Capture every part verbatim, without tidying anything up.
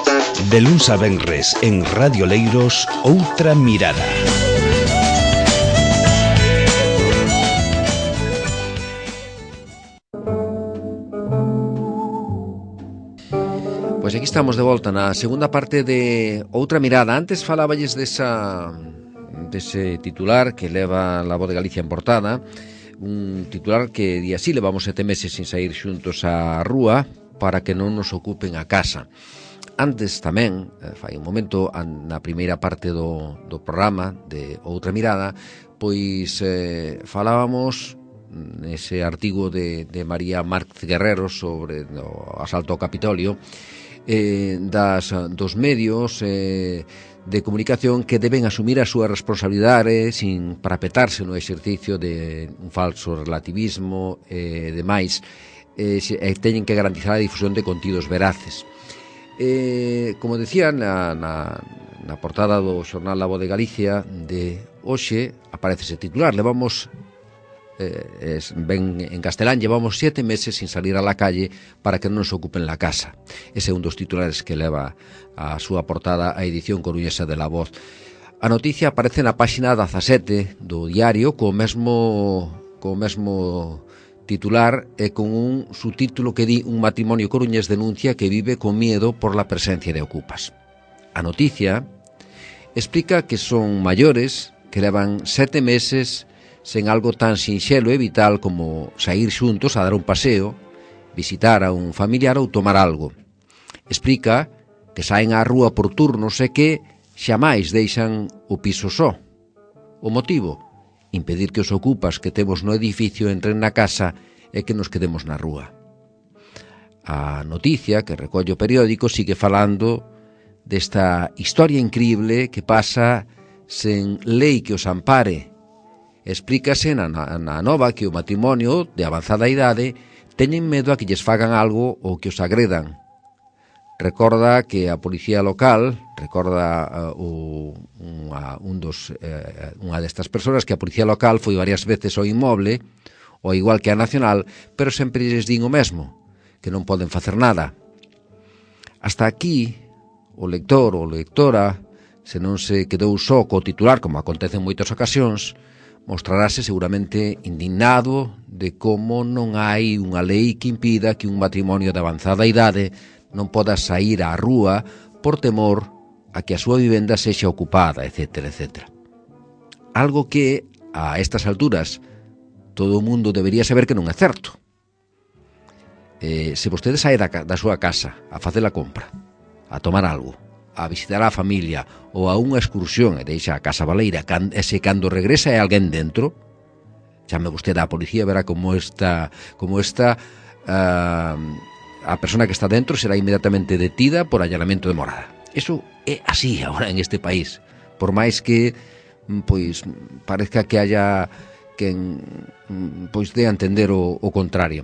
De luns a venres en Radio Leiros, Outra Mirada. Pois aquí estamos de volta na segunda parte de Outra Mirada. Antes faláballes desa, dese titular que leva La Voz de Galicia en portada, un titular que di así: levamos sete meses sin sair xuntos á rúa para que non nos ocupen a casa. Antes tamén, fai un momento, na primeira parte do, do programa de Outra Mirada, pois eh, falábamos nese artigo de, de María Márquez Guerrero sobre o asalto ao Capitolio, eh, das, dos medios eh, de comunicación que deben asumir a súa responsabilidade sin parapetarse no exercicio de un falso relativismo e eh, demais, eh, e teñen que garantizar a difusión de contidos veraces. Eh, como decía na, na, na portada do xornal La Voz de Galicia de hoxe, aparece ese titular: levamos eh, es, ben en castelán, llevamos siete meses sin salir a la calle para que non nos ocupen la casa. Ese é un dos titulares que leva a súa portada a edición coruñesa de La Voz. A noticia aparece na páxina dezasete do diario co mesmo co mesmo titular e con un subtítulo que di: un matrimonio coruñés denuncia que vive con miedo por la presencia de ocupas. A noticia explica que son maiores que levan sete meses sen algo tan sinxelo e vital como saír xuntos a dar un paseo, visitar a un familiar ou tomar algo. Explica que saen á rúa por turnos e que xamais deixan o piso só. O motivo: impedir que os ocupas que temos no edificio entren na casa e que nos quedemos na rúa. A noticia que recolle o periódico sigue falando desta historia increíble que pasa sen lei que os ampare. Explícase na, na nova que o matrimonio de avanzada idade teñen medo a que lles fagan algo ou que os agredan. Recorda que a policía local, recorda uh, o, unha, un dos, uh, unha destas persoas, que a policía local foi varias veces ao inmoble, ao igual que a nacional, pero sempre lles din o mesmo, que non poden facer nada. Hasta aquí, o lector ou lectora, se non se quedou só co titular, como acontece en moitas ocasións, mostrarase seguramente indignado de como non hai unha lei que impida que un matrimonio de avanzada idade non poda sair á rúa por temor a que a súa vivenda sexa ocupada, etcétera, etcétera. Algo que, a estas alturas, todo o mundo debería saber que non é certo. Eh, se vostede sae da, da súa casa a facer a compra, a tomar algo, a visitar a familia ou a unha excursión e deixa a casa baleira, e se cando regresa é alguén dentro, chame vostede á policía, verá como esta, como esta uh, a persona que está dentro será inmediatamente detida por allanamento de morada. Eso é así agora en este país, por máis que pois parezca que haya quen pois dé a entender o, o contrario.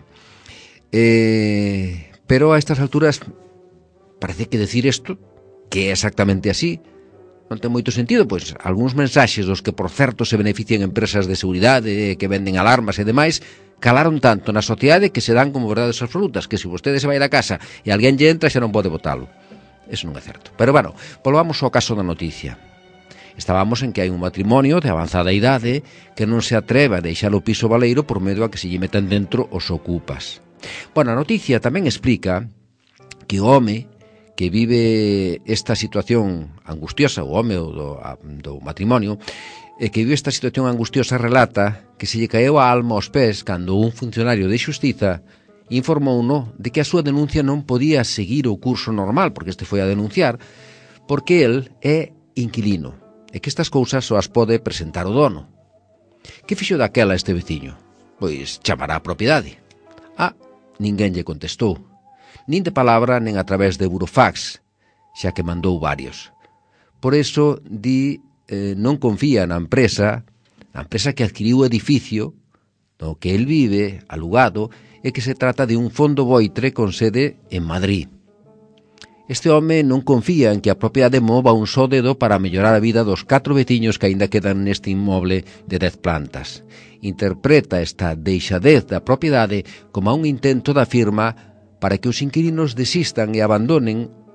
Eh, pero a estas alturas parece que decir isto, que é exactamente así, non ten moito sentido. Pois algúns mensaxes dos que por certo se benefician empresas de seguridade que venden alarmas e demais calaron tanto na sociedade que se dan como verdades absolutas, que se vostede se vai da casa e alguén lle entra xa non pode botalo. Eso non é certo. Pero bueno, volvamos ao caso da noticia. Estábamos en que hai un matrimonio de avanzada idade que non se atreve a deixar o piso baleiro por medo a que se lle metan dentro os ocupas. Bueno, a noticia tamén explica que o home que vive esta situación angustiosa, o home do, do matrimonio, e que vive esta situación angustiosa, relata que se lle caeu a alma aos pés cando un funcionario de xustiza informouno de que a súa denuncia non podía seguir o curso normal, porque este foi a denunciar, porque el é inquilino, e que estas cousas só as pode presentar o dono. Que fixo daquela este veciño? Pois chamará a propiedade. Ah, ninguén lle contestou, nin de palabra, nen a través de burofax, xa que mandou varios. Por eso, di, eh, non confía na empresa, na empresa que adquiriu o edificio no que el vive, alugado, e que se trata de un fondo voitre con sede en Madrid. Este home non confía en que a propiedade mova un só dedo para mellorar a vida dos catro veciños que aínda quedan neste inmoble de dez plantas. Interpreta esta deixadez da propiedade como un intento da firma para que os inquilinos desistan e abandonen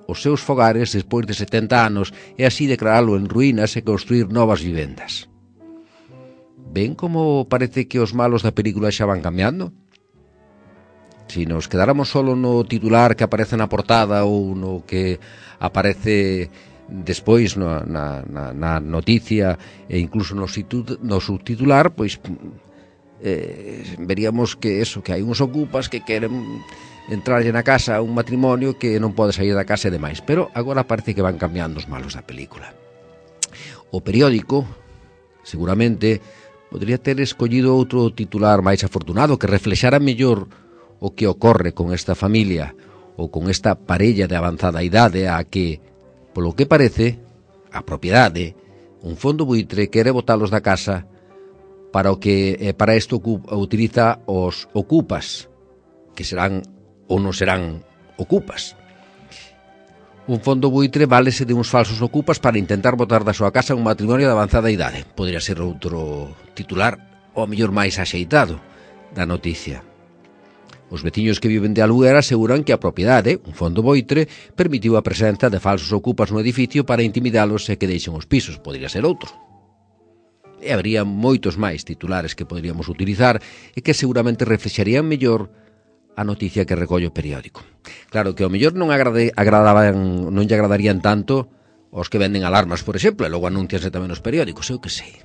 os seus fogares despois de setenta anos e así declaralo en ruínas e construir novas vivendas. Ven como parece que os malos da película xa van cambiando? Si nos quedáramos solo no titular que aparece na portada ou no que aparece despois na, na, na noticia e incluso no, no subtitular, pois eh, veríamos que eso, que hai uns ocupas que queren entrarlle na casa a un matrimonio que non pode sair da casa e demais, pero agora parece que van cambiando os malos da película. O periódico seguramente podría ter escollido outro titular máis afortunado que reflexara mellor o que ocorre con esta familia ou con esta parella de avanzada idade a que, polo que parece, a propiedade, un fondo buitre quere botalos da casa para o que eh, para isto utiliza os ocupas, que serán ou non serán ocupas. Un fondo buitre válese de uns falsos ocupas para intentar botar da súa casa un matrimonio de avanzada idade. Podría ser outro titular, ou a mellor máis axeitado, da noticia. Os veciños que viven de aluguer aseguran que a propiedade, un fondo buitre, permitiu a presenza de falsos ocupas no edificio para intimidalos e que deixen os pisos. Podría ser outro. E habría moitos máis titulares que poderíamos utilizar e que seguramente reflexarían mellor a noticia que recolle o periódico. Claro que ao mellor non agrade, agradaban, non lle agradarían tanto os que venden alarmas, por exemplo, e logo anuncianse tamén os periódicos, eu que sei.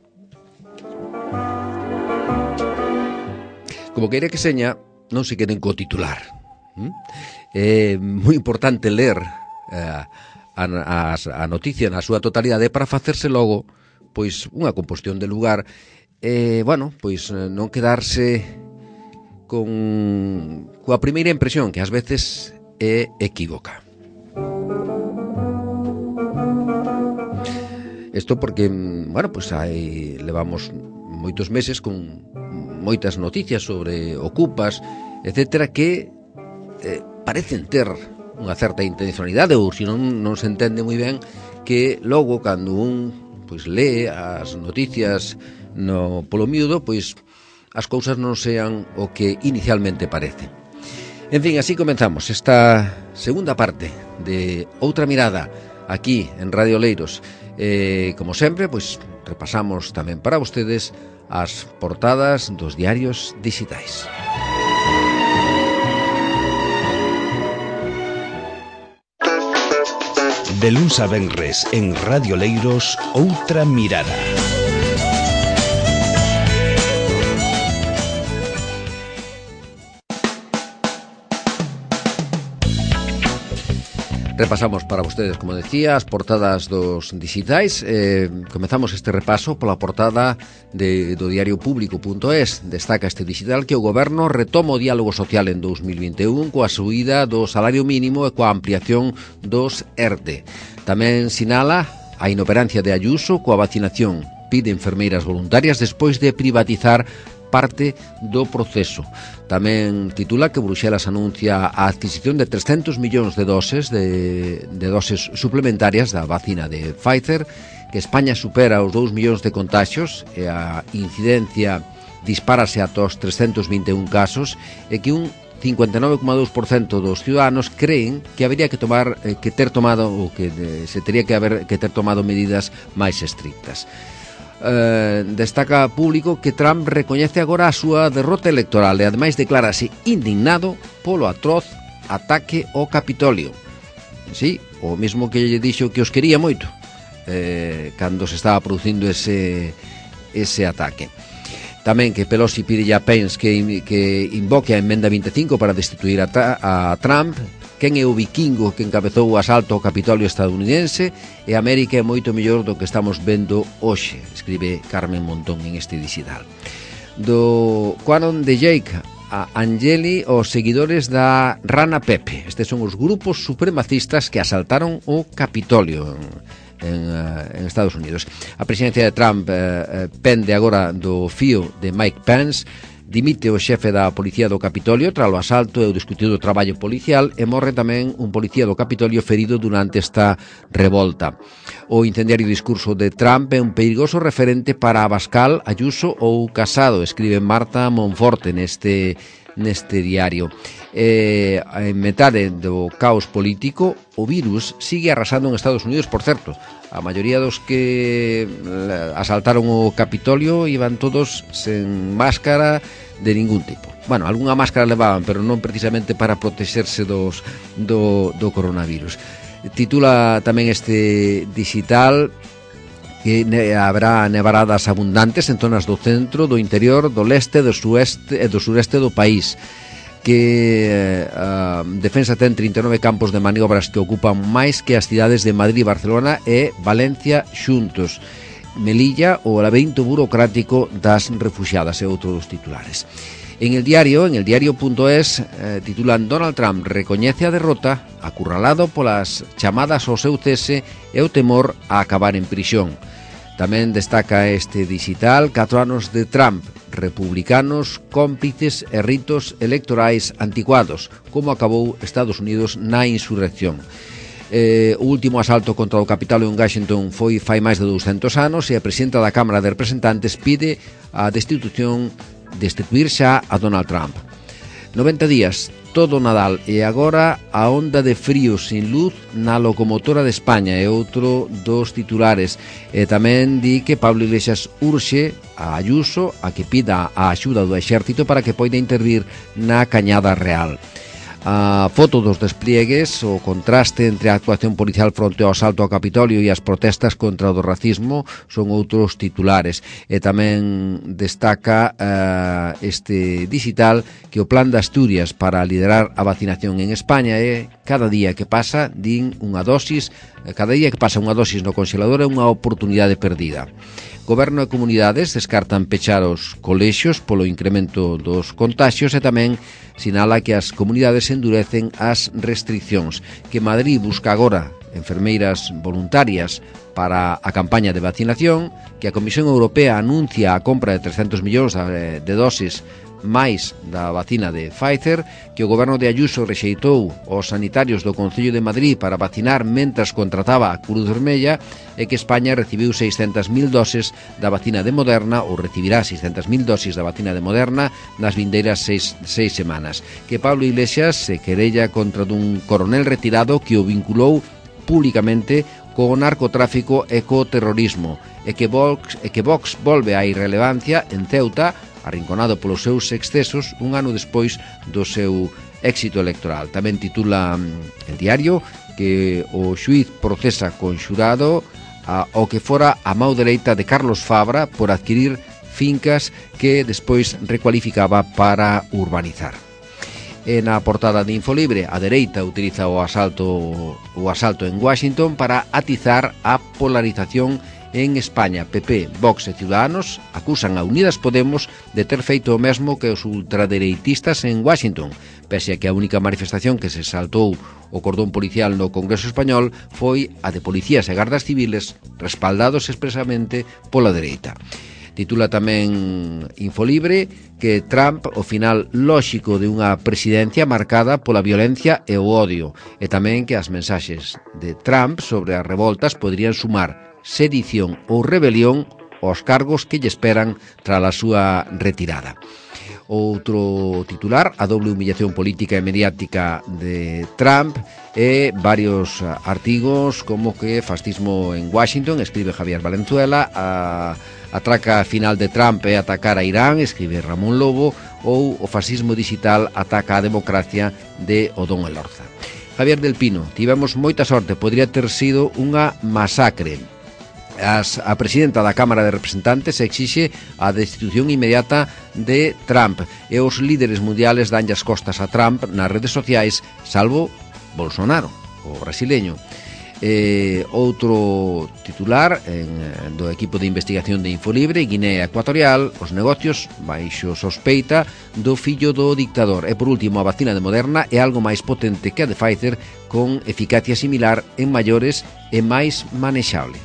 Como queira que seña, non se queden co titular. ¿Mm? É moi importante ler eh, a, a, a noticia na súa totalidade para facerse logo pois unha composición de lugar e, bueno, pois non quedarse con coa primeira impresión que ás veces é equívoca. Isto porque, bueno, pois hai levamos moitos meses con moitas noticias sobre ocupas, etcétera, que eh, parecen ter unha certa intencionalidade ou se non, non se entende moi ben que logo cando un pois lee as noticias no polo miúdo, pois as cousas non sean o que inicialmente parece. En fin, así comenzamos esta segunda parte de Outra Mirada aquí en Radio Oleiros. Eh, como sempre, pois repasamos tamén para vostedes as portadas dos diarios digitais. De luns a venres en Radio Oleiros, Outra Mirada. Repasamos para vostedes, como decía, as portadas dos digitais. Eh, comezamos este repaso pola portada de, do diario público punto es. Destaca este digital que o goberno retoma o diálogo social en dous mil vinte e un coa subida do salario mínimo e coa ampliación dos E R T E. Tamén sinala a inoperancia de Ayuso coa vacinación. Pide enfermeiras voluntarias despois de privatizar parte do proceso. Tamén titula que Bruxelas anuncia a adquisición de trescentos millóns de doses de, de doses suplementarias da vacina de Pfizer, que España supera os dous millóns de contagios e a incidencia dispárase ata os trescentos vinte e un casos e que un cincuenta e nove coma dous por cento dos ciudadanos creen que habría que tomar eh, que ter tomado ou que de, se tería que haber que ter tomado medidas máis estrictas. Uh, destaca público que Trump recoñece agora a súa derrota electoral e ademais declárase indignado polo atroz ataque ao Capitolio. Sí, o mesmo que lle dixo que os quería moito eh, cando se estaba producindo ese, ese ataque. Tamén que Pelosi pide a Pence que, que invoque a emenda vinte e cinco para destituir a, a Trump. Quen é o vikingo que encabezou o asalto ao Capitolio estadounidense e América é moito mellor do que estamos vendo hoxe, escribe Carmen Montón en este digital. Do Quanon de Jake a Angeli os seguidores da Rana Pepe. Estes son os grupos supremacistas que asaltaron o Capitolio en, en Estados Unidos. A presidencia de Trump eh, pende agora do fío de Mike Pence. Dimite o xefe da Policía do Capitolio tras o asalto e o discutido traballo policial e morre tamén un policía do Capitolio ferido durante esta revolta. O incendiario discurso de Trump é un perigoso referente para Abascal, Ayuso ou Casado, escribe Marta Monforte neste neste diario. Eh, en metade do caos político, o virus sigue arrasando en Estados Unidos, por certo. A maioría dos que asaltaron o Capitolio iban todos sen máscara de ningún tipo. Bueno, algunha máscara levaban, pero non precisamente para protexerse dos, do, do coronavirus. Titula tamén este digital que habrá nevaradas abundantes en zonas do centro, do interior, do leste, do sueste e do sureste do país, que a defensa ten trinta e nove campos de maniobras que ocupan máis que as cidades de Madrid, Barcelona e Valencia xuntos. Melilla, o laberinto burocrático das refuxiadas, e outro dos titulares. En el diario, en el diario punto es, eh, titulan: Donald Trump recoñece a derrota, acurralado polas chamadas ao seu cese e o temor a acabar en prisión. Tamén destaca este digital: catro anos de Trump, republicanos, cómplices e ritos electorais anticuados, como acabou Estados Unidos na insurrección. Eh, o último asalto contra o Capitolio en Washington foi fai máis de douscentos anos e a presidenta da Cámara de Representantes pide a destitución destituir xa a Donald Trump. noventa días, todo Nadal, e agora a onda de frío sin luz na locomotora de España é outro dos titulares. E tamén di que Pablo Iglesias urxe a Ayuso a que pida a axuda do exército para que poida intervir na Cañada Real. A foto dos despliegues, o contraste entre a actuación policial fronte ao asalto ao Capitolio e as protestas contra o do racismo son outros titulares. E tamén destaca uh, este digital que o plan de Asturias para liderar a vacinación en España é cada día que pasa, din unha dosis, cada día que pasa unha dosis no congelador é unha oportunidade perdida. Goberno e comunidades descartan pechar os colexios polo incremento dos contaxios e tamén sinala que as comunidades endurecen as restriccións, que Madrid busca agora enfermeiras voluntarias para a campaña de vacinación, que a Comisión Europea anuncia a compra de trescentos millóns de dosis máis da vacina de Pfizer, que o goberno de Ayuso rexeitou os sanitarios do Concello de Madrid para vacinar mentras contrataba a Cruz Vermella, e que España recibiu seiscentas mil doses da vacina de Moderna, ou recibirá seiscentas mil dosis da vacina de Moderna nas vindeiras seis, seis semanas. Que Pablo Iglesias se querella contra dun coronel retirado que o vinculou públicamente co narcotráfico e co terrorismo, e que Vox, e que Vox volve á irrelevancia en Ceuta, arrinconado polos seus excesos un ano despois do seu éxito electoral. Tamén titula el diario que o xuíz procesa con xurado a, o que fora a mão dereita de Carlos Fabra por adquirir fincas que despois recualificaba para urbanizar. E na portada de Infolibre, a dereita utiliza o asalto o asalto en Washington para atizar a polarización en España. P P, Vox e Ciudadanos acusan a Unidas Podemos de ter feito o mesmo que os ultradereitistas en Washington, pese a que a única manifestación que se saltou o cordón policial no Congreso Español foi a de policías e gardas civiles respaldados expresamente pola dereita. Titula tamén Infolibre que Trump o final lóxico de unha presidencia marcada pola violencia e o odio, e tamén que as mensaxes de Trump sobre as revoltas poderían sumar sedición ou rebelión aos cargos que lle esperan tras a súa retirada. Outro titular, a doble humillación política e mediática de Trump, e varios artigos como que fascismo en Washington, escribe Javier Valenzuela, a, a traca final de Trump é atacar a Irán, escribe Ramón Lobo, ou o fascismo digital ataca a democracia de Odón Elorza. Javier del Pino, tivemos moita sorte, podría ter sido unha masacre. As, a presidenta da Cámara de Representantes exixe a destitución inmediata de Trump, e os líderes mundiales danlle as costas a Trump nas redes sociais, salvo Bolsonaro, o brasileño. Eh, outro titular en, do equipo de investigación de Infolibre, Guinea Ecuatorial, os negocios baixo sospeita do fillo do dictador. E por último, a vacina de Moderna é algo máis potente que a de Pfizer, con eficacia similar en maiores e máis manexable.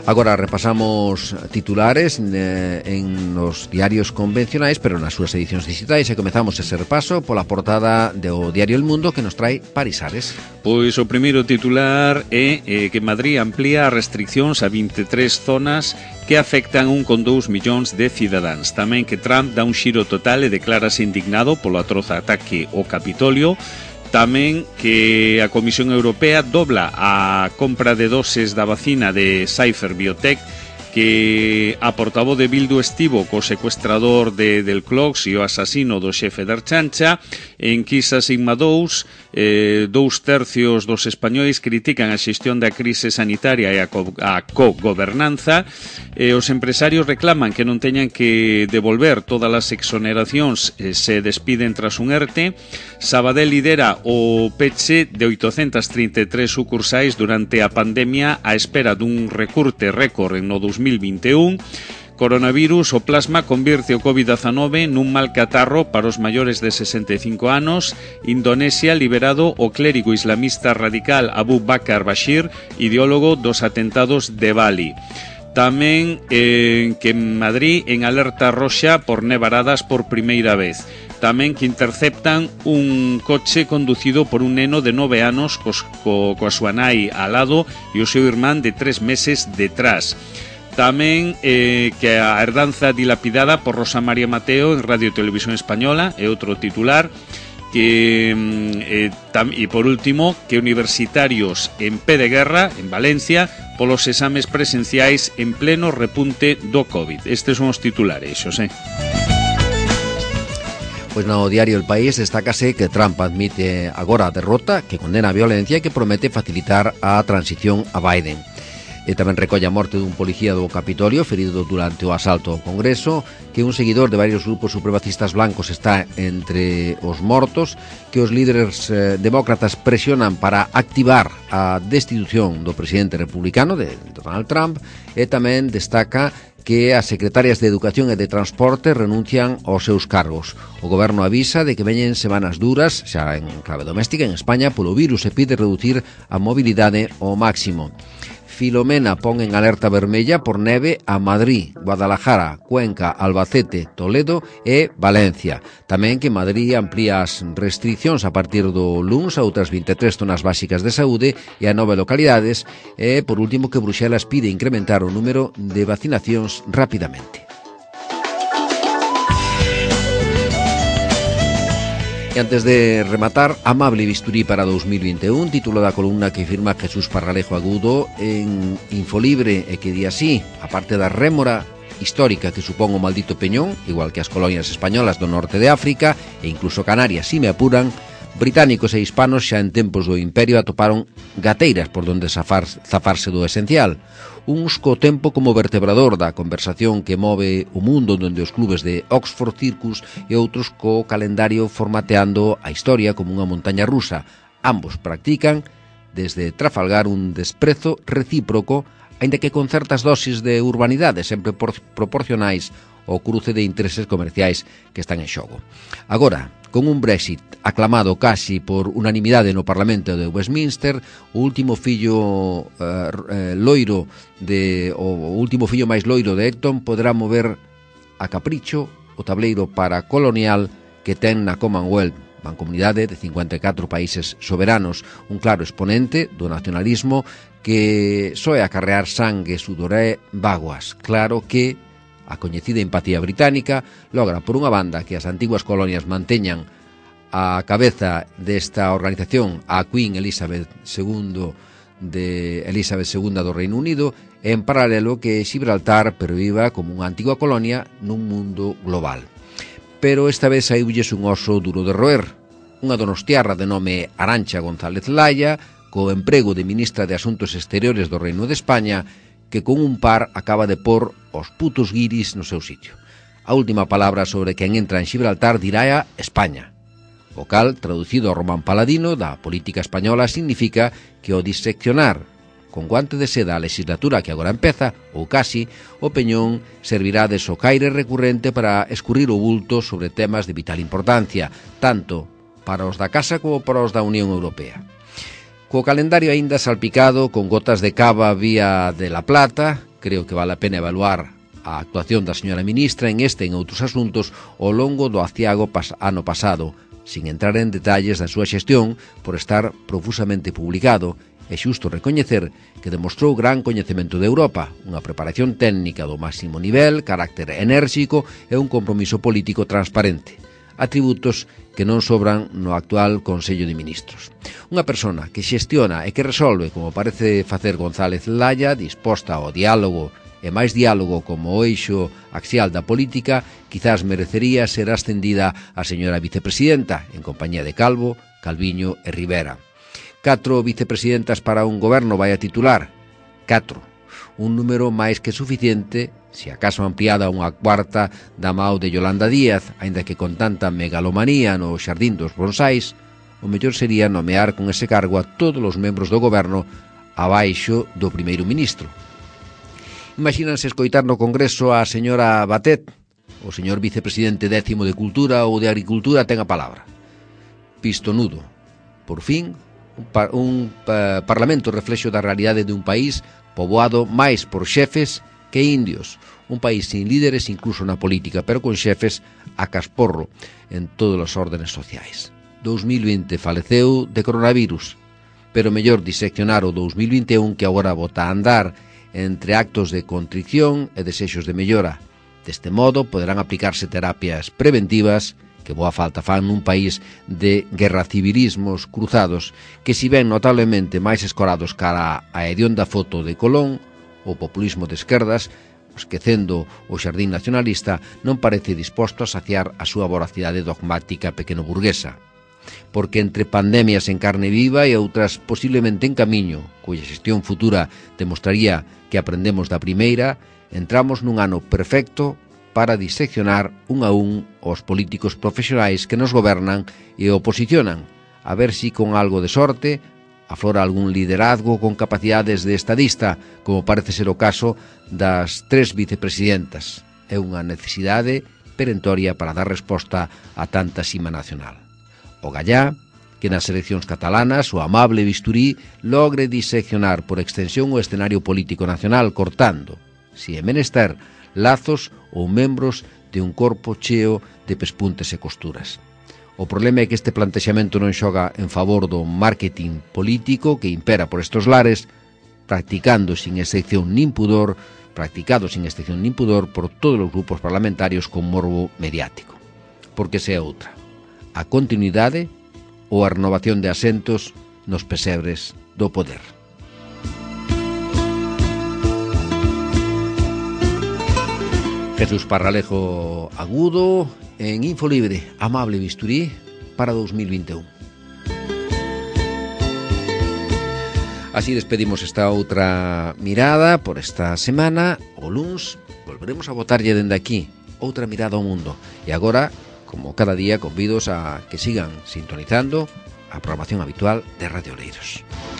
Agora repasamos titulares eh, en los diarios convencionais, pero nas súas edicións digitais, e comezamos ese repaso pola portada do diario El Mundo, que nos trae Parisares. Pois o primeiro titular é eh, que Madrid amplía as restriccións a vinte e tres zonas que afectan un con dous millóns de cidadáns. Tamén que Trump dá un xiro total e declárase indignado polo atroz ataque ao Capitolio. Tamén que a Comisión Europea dobla a compra de doses da vacina de Pfizer Biotech, que a portavoz de Bildu estivo co secuestrador de, del Clox e o asasino do xefe da Erchancha. En Quisa Sigma dous, eh, dous tercios dos españois critican a xestión da crise sanitaria e a, co a co-gobernanza. Eh, os empresarios reclaman que non teñan que devolver todas as exoneracións eh, se despiden tras un ERTE. Sabadell lidera o peche de oitocentas trinta e tres sucursais durante a pandemia á espera dun recurte récord en no dos mil vinte e un. Coronavirus, o plasma convirte o covid diecinueve nun mal catarro para os maiores de sesenta e cinco anos. Indonesia liberado o clérigo islamista radical Abu Bakar Bashir, ideólogo dos atentados de Bali. Tamén eh, que en Madrid en alerta roxa por nevaradas por primeira vez. Tamén que interceptan un coche conducido por un neno de nove anos cos, co, coa súa nai al lado e o seu irmán de tres meses detrás. Tamén eh, que a herdanza dilapidada por Rosa María Mateo en Radio e Televisión Española é outro titular. Que, eh, tam, e por último, que universitarios en pé de guerra en Valencia polos exames presenciais en pleno repunte do COVID. Estes son os titulares, Xosé. Pois no diario El País destácase que Trump admite agora a derrota, que condena a violencia e que promete facilitar a transición a Biden. E tamén recolle a morte dun policía do Capitolio ferido durante o asalto ao Congreso, que un seguidor de varios grupos supremacistas blancos está entre os mortos, que os líderes eh, demócratas presionan para activar a destitución do presidente republicano de Donald Trump, e tamén destaca que as secretarias de Educación e de Transporte renuncian aos seus cargos. O goberno avisa de que veñen semanas duras, xa en clave doméstica en España, polo virus, e pide reducir a mobilidade ao máximo. Filomena pon en alerta vermella por neve a Madrid, Guadalajara, Cuenca, Albacete, Toledo e Valencia. Tamén que Madrid amplía as restriccións a partir do luns a outras vinte e tres zonas básicas de saúde e a nove localidades. E, por último, que Bruxelas pide incrementar o número de vacinacións rapidamente. E antes de rematar, amable bisturí para dos mil vinte e un, título da columna que firma Jesús Parralejo Agudo en Infolibre, e que di así: a parte da rémora histórica que supón o maldito Peñón, igual que as colonias españolas do norte de África e incluso Canarias, si me apuran, británicos e hispanos xa en tempos do Imperio atoparon gateiras por donde zafar, zafarse do esencial. Uns co tempo como vertebrador da conversación que move o mundo donde os clubes de Oxford Circus, e outros co calendario formateando a historia como unha montaña rusa. Ambos practican desde Trafalgar un desprezo recíproco, aínda que con certas dosis de urbanidade sempre por, proporcionais ao cruce de intereses comerciais que están en xogo. Agora, con un Brexit aclamado casi por unanimidade no Parlamento de Westminster, o último fillo eh, eh, loiro de o último fillo máis loiro de Elton poderá mover a capricho o tableiro para colonial que ten na Commonwealth, mancomunidade de cincuenta e catro países soberanos, un claro exponente do nacionalismo que soe acarrear sangue, sudor e bágoas. Claro que a coñecida empatía británica logra, por unha banda, que as antiguas colonias manteñan a cabeza desta organización a Queen Elizabeth segundo de Elizabeth segunda do Reino Unido, e en paralelo que Gibraltar perviva como unha antigua colonia nun mundo global. Pero esta vez saíulles un oso duro de roer. Unha donostiarra de nome Arantxa González Laya, co emprego de ministra de Asuntos Exteriores do Reino de España, que con un par acaba de pôr os putos guiris no seu sitio. A última palabra sobre quen entra en Gibraltar dirá a España. O cal, traducido ao román paladino da política española, significa que o diseccionar con guante de seda a legislatura que agora empeza, ou casi, o Peñón servirá de socaire recurrente para escurrir o bulto sobre temas de vital importancia, tanto para os da casa como para os da Unión Europea. Co calendario aínda salpicado con gotas de cava vía de La Plata, creo que vale a pena evaluar a actuación da señora ministra en este e en outros asuntos ao longo do aciago pas ano pasado, sin entrar en detalles da súa xestión por estar profusamente publicado. É xusto recoñecer que demostrou gran coñecemento de Europa, unha preparación técnica do máximo nivel, carácter enérxico e un compromiso político transparente, atributos que non sobran no actual Consello de Ministros. Unha persona que xestiona e que resolve, como parece facer González Laya, disposta ao diálogo e máis diálogo como o eixo axial da política, quizás merecería ser ascendida a señora vicepresidenta, en compañía de Calvo, Calviño e Rivera. Catro vicepresidentas para un goberno vai a titular. Catro. Un número máis que suficiente, se acaso ampliada a unha cuarta da mao de Yolanda Díaz, aínda que con tanta megalomanía no xardín dos bonsais, o mellor sería nomear con ese cargo a todos os membros do goberno abaixo do primeiro ministro. Imagínanse escoitar no Congreso a señora Batet, o señor vicepresidente décimo de Cultura ou de Agricultura ten a palabra. Pistonudo. Por fin, un, par, un uh, parlamento reflexo da realidade de un país poboado máis por xefes que indios, un país sin líderes incluso na política, pero con xefes a casporro en todos os órdenes sociais. dous mil vinte faleceu de coronavirus, pero mellor diseccionar o dous mil vinte e un que agora bota a andar entre actos de contrición e desexos de mellora. Deste modo, poderán aplicarse terapias preventivas que boa falta fan nun país de guerracivilismos cruzados que, si ben notablemente máis escorados cara a hedionda foto de Colón, o populismo de esquerdas, esquecendo o xardín nacionalista, non parece disposto a saciar a súa voracidade dogmática pequeno-burguesa. Porque entre pandemias en carne viva e outras posiblemente en camiño, cuya xestión futura demostraría que aprendemos da primeira, entramos nun ano perfecto para diseccionar un a un os políticos profesionais que nos gobernan e oposicionan, a ver si con algo de sorte aflora algún liderazgo con capacidades de estadista, como parece ser o caso das tres vicepresidentas. É unha necesidade perentoria para dar resposta a tanta cima nacional. O gallá, que nas eleccións catalanas o amable bisturí logre diseccionar por extensión o escenario político nacional cortando, si é menester, lazos ou membros de un corpo cheo de pespuntes e costuras. O problema é que este plantexamento non xoga en favor do marketing político que impera por estos lares, practicando sin excepción nin pudor, practicado sin excepción nin pudor por todos os grupos parlamentarios con morbo mediático. Porque se é outra, a continuidade ou a renovación de asentos nos pesebres do poder. Jesús Parralejo Agudo en Infolibre, amable bisturí para dous mil vinte e un. Así despedimos esta outra mirada por esta semana. O luns volveremos a botarlle dende aquí outra mirada ao mundo. E agora, como cada día, convidos a que sigan sintonizando a programación habitual de Radio Oleiros.